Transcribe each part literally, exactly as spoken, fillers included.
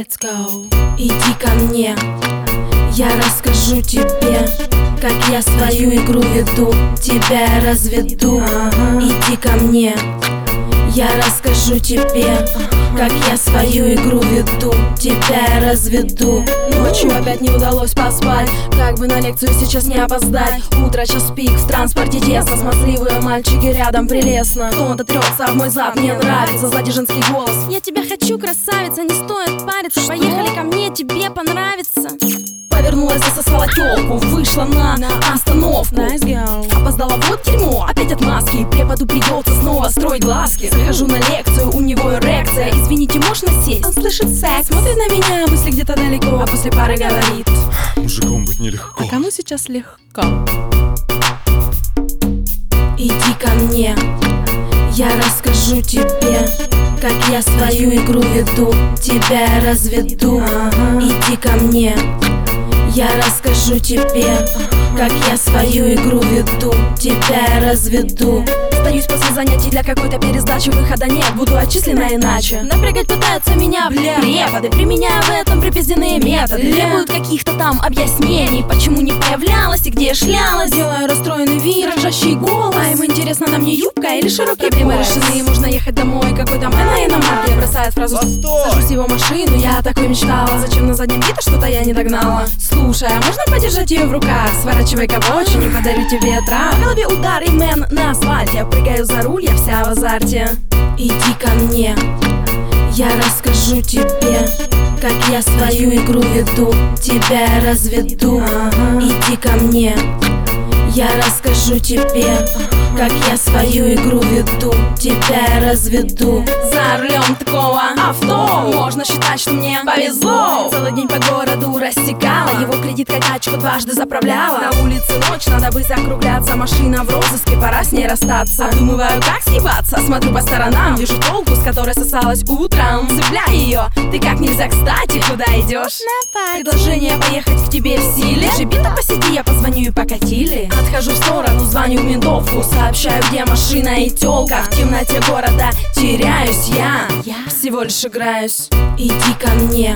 Let's go. Иди ко мне, я расскажу тебе, как я свою игру веду, тебя я разведу. Иди ко мне, я расскажу тебе, как я свою игру веду, тебя я разведу. Ночью опять не удалось поспать, как бы на лекцию сейчас не опоздать. Утро, час пик, в транспорте тесно, смазливые мальчики рядом, прелестно. Кто-то трется в мой зад, мне нравится сзади женский голос. Я тебя хочу, красавица, не стоит париться. Что? Поехали ко мне, тебе понравится. Повернулась, засосала тёлку, вышла на, на остановку. Nice girl. Опоздала, вот дерьмо, опять отмазки. Преподу придется снова строить глазки. Захожу на лекцию, у него эрекция. Извините, можно сесть? Он слышит секс, смотрит на меня, мысли где-то далеко, а после пары говорит: мужиком быть нелегко. А кому сейчас легко? Иди ко мне, я расскажу тебе, как я свою игру веду, тебя я разведу. Иди ко мне, я расскажу тебе, как я свою игру веду, тебя я разведу. Остаюсь после занятий для какой-то пересдачи, выхода нет, буду отчислена иначе. Напрягать пытаются меня, бля, преподы, применяя в этом припизденные методы. Требуют каких-то там объяснений, почему не появлялась и где я шлялась. Делаю расстроенный вид, дрожащий голос. А им интересно, на мне юбка или широкие проблемы решены. Можно ехать домой, какой-то мэн на иномарке бросает фразу: сажусь в его машину, я такой мечтала. Зачем на заднем виде что-то я не догнала? Слушай, а можно подержать ее в руках? Сворачивай кабочек, не подарю тебе трав. В голове удар и мэн на асфальте. Прыгаю за руль, я вся в азарте. Иди ко мне, я расскажу тебе, как я свою игру веду, тебя я разведу. Иди ко мне, я расскажу тебе, как я свою игру веду, тебя я разведу. За рулем такого авто можно считать, что мне повезло. Целый день по городу рассекала, его кредитка тачку дважды заправляла. На улице ночь, надо бы закругляться, машина в розыске, пора с ней расстаться. Обдумываю, как съебаться, смотрю по сторонам, вижу толку, с которой сосалась утром. Цепляй ее, ты как нельзя кстати, куда идешь? Предложение поехать к тебе в силе. Джибита, посиди, я позвоню и покатили. Отхожу в сторону, звоню в ментовку, сообщаю, где машина и тёлка. В темноте города теряюсь я, я всего лишь играюсь. Иди ко мне,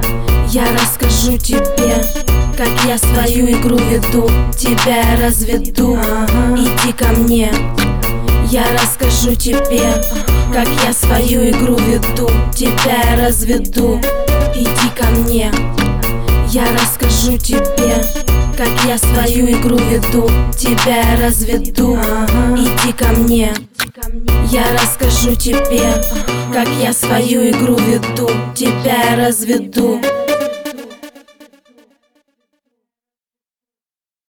я расскажу тебе, как я свою игру веду, тебя я разведу. Иди ко мне, я расскажу тебе, как я свою игру веду, тебя я разведу. Иди ко мне, я расскажу тебе, как я свою игру веду, тебя я разведу. Иди ко мне, я расскажу тебе, как я свою игру веду, тебя я разведу.